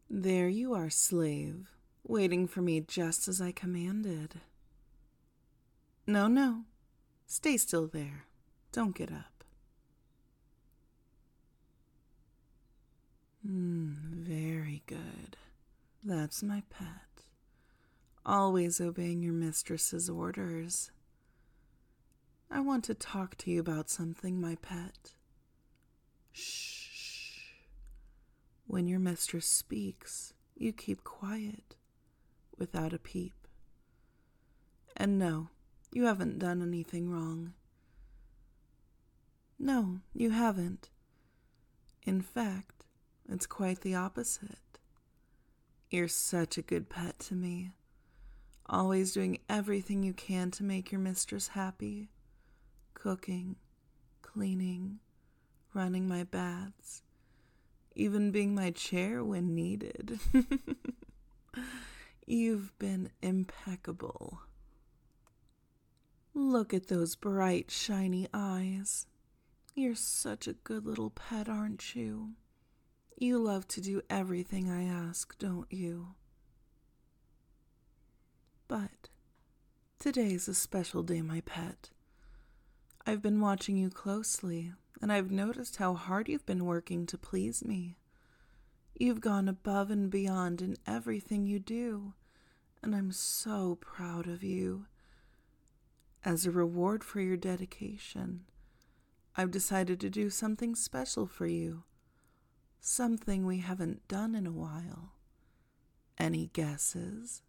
There you are, slave, waiting for me just as I commanded. No, stay still there. Don't get up. Very good. That's my pet. Always obeying your mistress's orders. I want to talk to you about something, my pet. Shh. When your mistress speaks, you keep quiet, without a peep. And no, you haven't done anything wrong. No, you haven't. In fact, it's quite the opposite. You're such a good pet to me, always doing everything you can to make your mistress happy. Cooking, cleaning, running my baths, even being my chair when needed. You've been impeccable. Look at those bright, shiny eyes. You're such a good little pet, aren't you? You love to do everything I ask, don't you? But today's a special day, my pet. I've been watching you closely, and I've noticed how hard you've been working to please me. You've gone above and beyond in everything you do, and I'm so proud of you. As a reward for your dedication, I've decided to do something special for you. Something we haven't done in a while. Any guesses?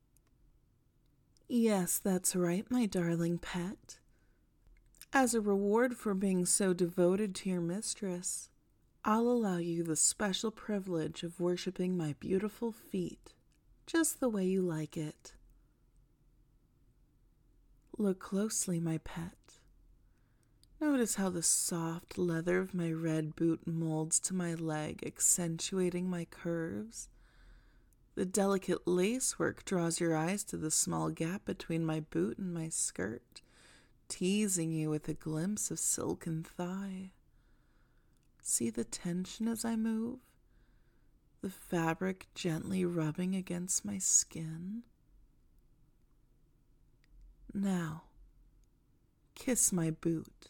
Yes, that's right, my darling pet. As a reward for being so devoted to your mistress, I'll allow you the special privilege of worshiping my beautiful feet, just the way you like it. Look closely, my pet. Notice how the soft leather of my red boot molds to my leg, accentuating my curves. The delicate lacework draws your eyes to the small gap between my boot and my skirt, teasing you with a glimpse of silken thigh. See the tension as I move? The fabric gently rubbing against my skin. Now, kiss my boot.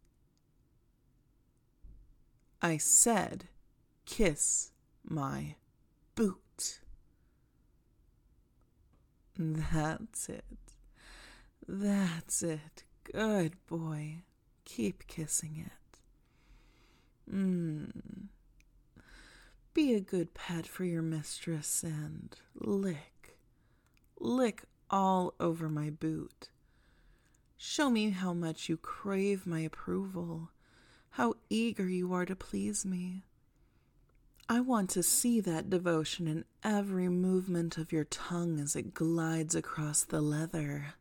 I said, kiss my boot. That's it. That's it. Good boy. Keep kissing it. Be a good pet for your mistress and lick. Lick all over my boot. Show me how much you crave my approval, how eager you are to please me. I want to see that devotion in every movement of your tongue as it glides across the leather.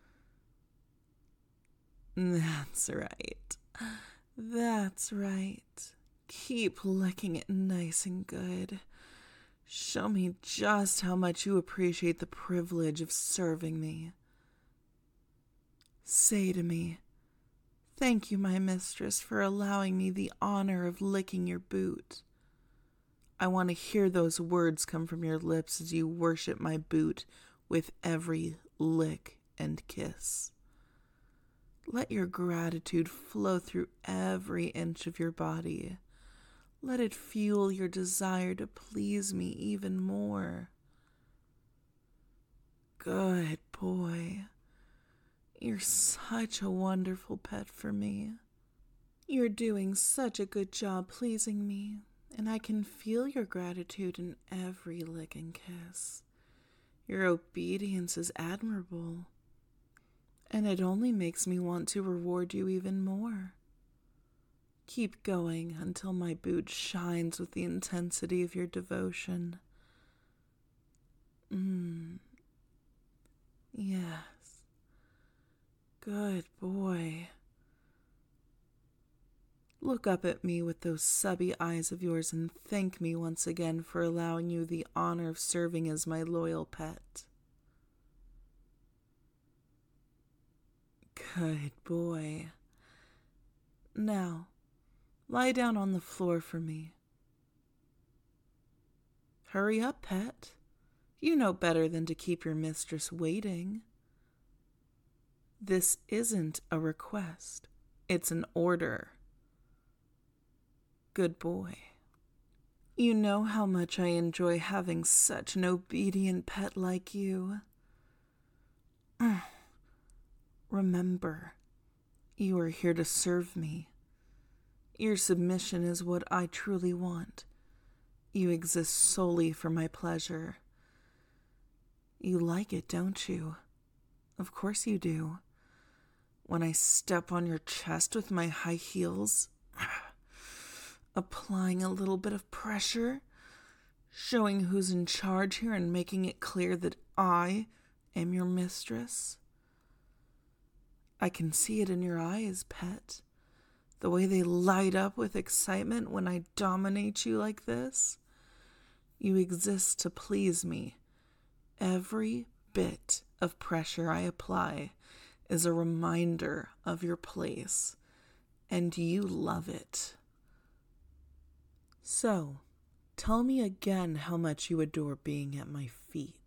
That's right. That's right. Keep licking it nice and good. Show me just how much you appreciate the privilege of serving me. Say to me, "Thank you, my mistress, for allowing me the honor of licking your boot." I want to hear those words come from your lips as you worship my boot with every lick and kiss. Let your gratitude flow through every inch of your body. Let it fuel your desire to please me even more. Good boy. You're such a wonderful pet for me. You're doing such a good job pleasing me, and I can feel your gratitude in every lick and kiss. Your obedience is admirable, and it only makes me want to reward you even more. Keep going until my boot shines with the intensity of your devotion. Yes. Good boy. Look up at me with those subby eyes of yours and thank me once again for allowing you the honor of serving as my loyal pet. Good boy. Now, lie down on the floor for me. Hurry up, pet. You know better than to keep your mistress waiting. This isn't a request. It's an order. Good boy. You know how much I enjoy having such an obedient pet like you. Remember, you are here to serve me. Your submission is what I truly want. You exist solely for my pleasure. You like it, don't you? Of course you do. When I step on your chest with my high heels, applying a little bit of pressure, showing who's in charge here and making it clear that I am your mistress. I can see it in your eyes, pet. The way they light up with excitement when I dominate you like this. You exist to please me. Every bit of pressure I apply is a reminder of your place, and you love it. So, tell me again how much you adore being at my feet.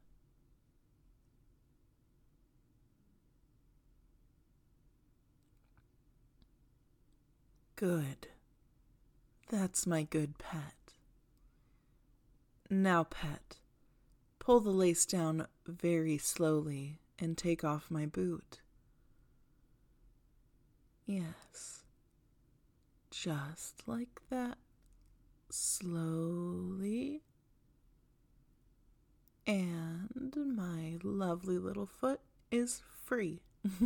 Good. That's my good pet. Now, pet, pull the lace down very slowly and take off my boot. Yes. Just like that. Slowly. And my lovely little foot is free.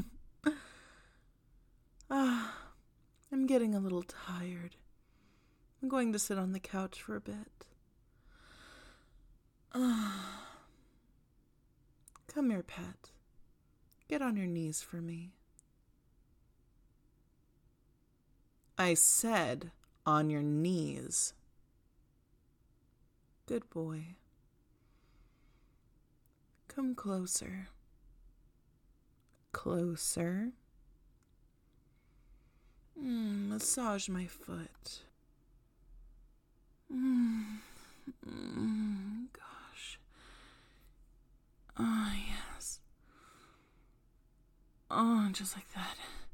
I'm getting a little tired. I'm going to sit on the couch for a bit. Come here, pet. Get on your knees for me. I said on your knees. Good boy. Come closer. Closer. Massage my foot. Gosh. Oh, yes. Oh, just like that.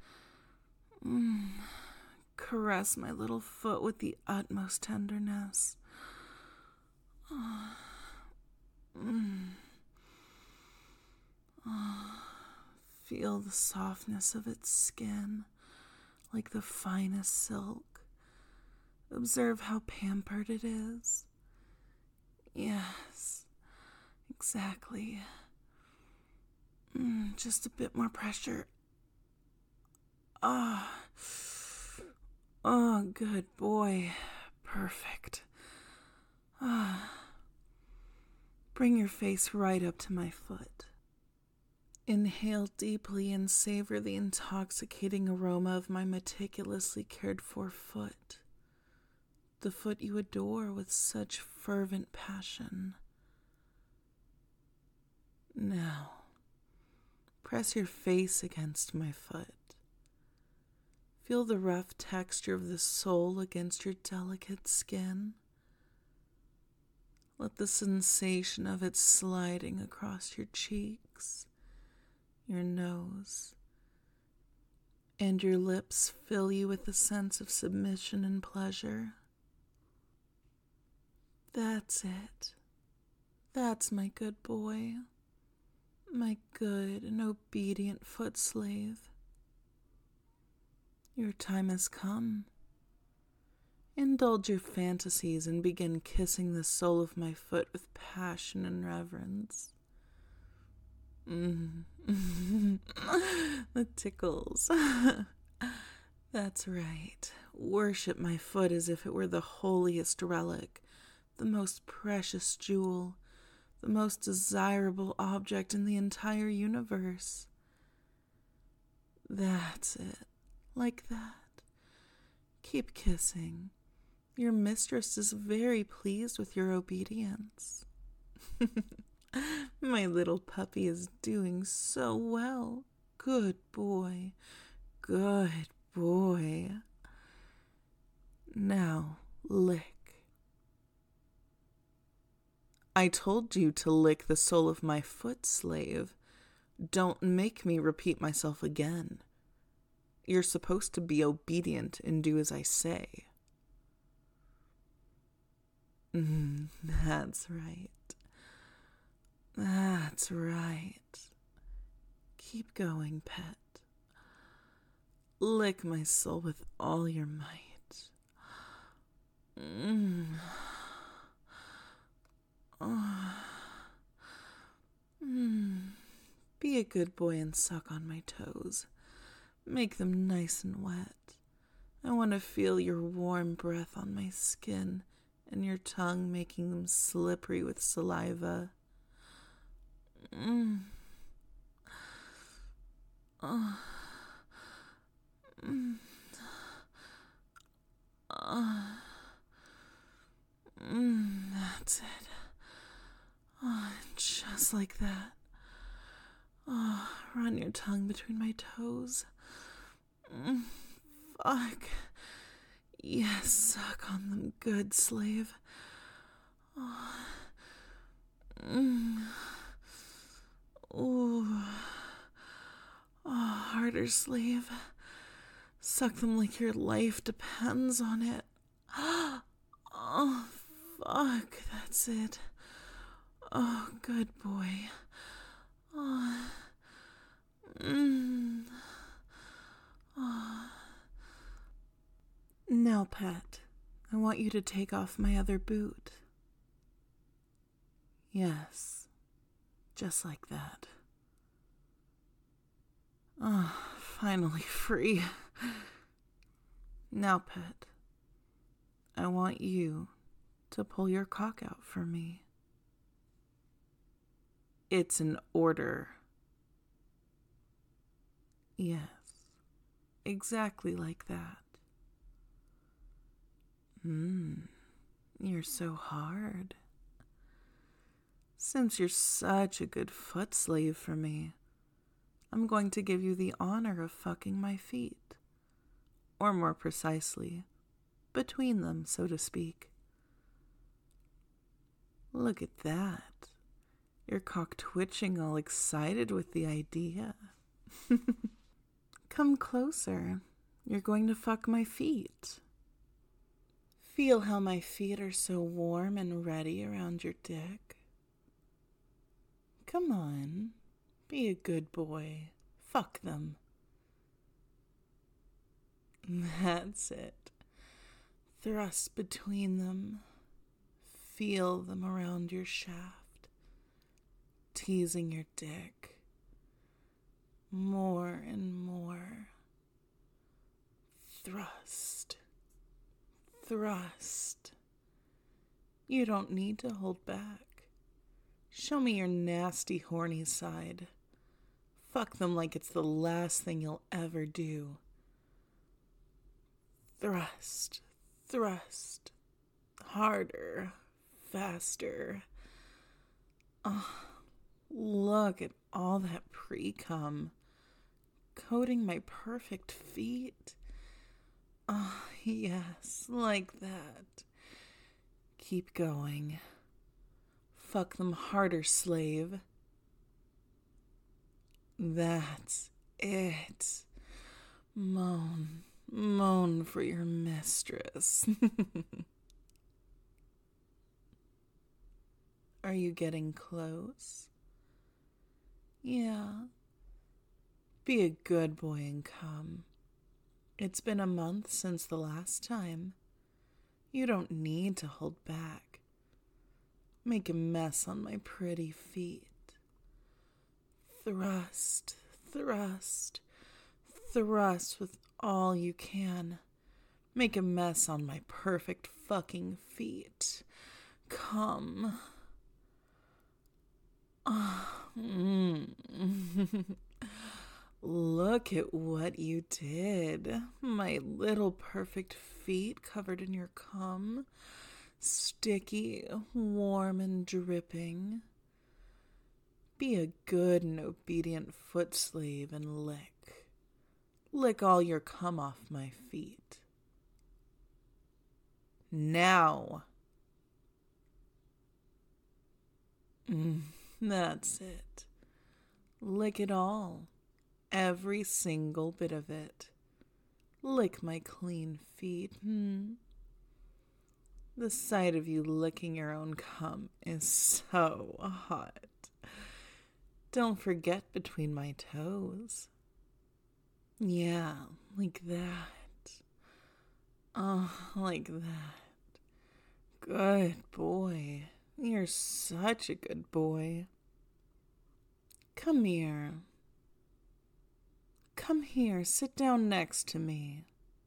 Caress my little foot with the utmost tenderness. Feel the softness of its skin, like the finest silk. Observe how pampered it is. Yes, exactly. Just a bit more pressure. Oh, good boy. Perfect. Bring your face right up to my foot. Inhale deeply and savor the intoxicating aroma of my meticulously cared for foot. The foot you adore with such fervent passion. Now, press your face against my foot. Feel the rough texture of the sole against your delicate skin. Let the sensation of it sliding across your cheeks, your nose, and your lips fill you with a sense of submission and pleasure. That's it. That's my good boy. My good and obedient foot slave. Your time has come. Indulge your fantasies and begin kissing the sole of my foot with passion and reverence. The tickles. That's right. Worship my foot as if it were the holiest relic, the most precious jewel, the most desirable object in the entire universe. That's it. Like that. Keep kissing. Your mistress is very pleased with your obedience. My little puppy is doing so well. Good boy. Good boy. Now, lick. I told you to lick the sole of my foot, slave. Don't make me repeat myself again. You're supposed to be obedient and do as I say. That's right. That's right. Keep going, pet. Lick my soul with all your might. Be a good boy and suck on my toes. Make them nice and wet. I want to feel your warm breath on my skin and your tongue making them slippery with saliva. That's it. Just like that. Run your tongue between my toes. Fuck. Yes, suck on them good, slave. Harder, slave. Suck them like your life depends on it. Oh, fuck, that's it. Oh, good boy. Now, pet, I want you to take off my other boot. Yes, just like that. Finally free. Now, pet, I want you to pull your cock out for me. It's an order. Yes, exactly like that. You're so hard. Since you're such a good foot slave for me, I'm going to give you the honor of fucking my feet. Or more precisely, between them, so to speak. Look at that. Your cock twitching all excited with the idea. Come closer. You're going to fuck my feet. Feel how my feet are so warm and ready around your dick. Come on. Be a good boy. Fuck them. That's it. Thrust between them. Feel them around your shaft. Teasing your dick. More and more. Thrust. Thrust. You don't need to hold back. Show me your nasty, horny side. Fuck them like it's the last thing you'll ever do. Thrust. Thrust. Harder. Faster. Look at all that pre-cum. Coating my perfect feet. Yes, like that. Keep going. Fuck them harder, slave. That's it. Moan. Moan for your mistress. Are you getting close? Yeah. Be a good boy and come. It's been a month since the last time. You don't need to hold back. Make a mess on my pretty feet. Thrust, thrust, thrust with all you can. Make a mess on my perfect fucking feet. Come. Look at what you did. My little perfect feet covered in your cum. Sticky, warm, and dripping. Be a good and obedient foot slave and lick. Lick all your cum off my feet. Now. That's it. Lick it all. Every single bit of it. Lick my clean feet. The sight of you licking your own cum is so hot. Don't forget between my toes. Yeah, like that. Oh, like that. Good boy. You're such a good boy. Come here. Come here, sit down next to me.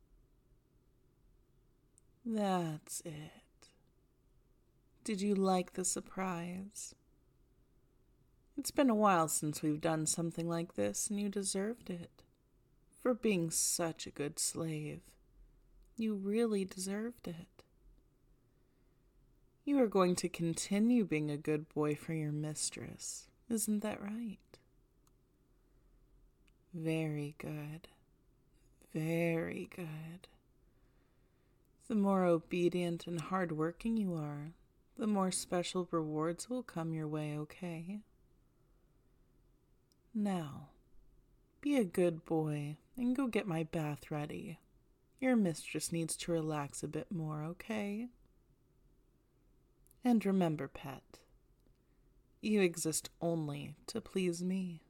That's it. Did you like the surprise? It's been a while since we've done something like this, and you deserved it. For being such a good slave. You really deserved it. You are going to continue being a good boy for your mistress. Isn't that right? Very good. Very good. The more obedient and hardworking you are, the more special rewards will come your way, okay? Now, be a good boy and go get my bath ready. Your mistress needs to relax a bit more, okay? And remember, pet, you exist only to please me.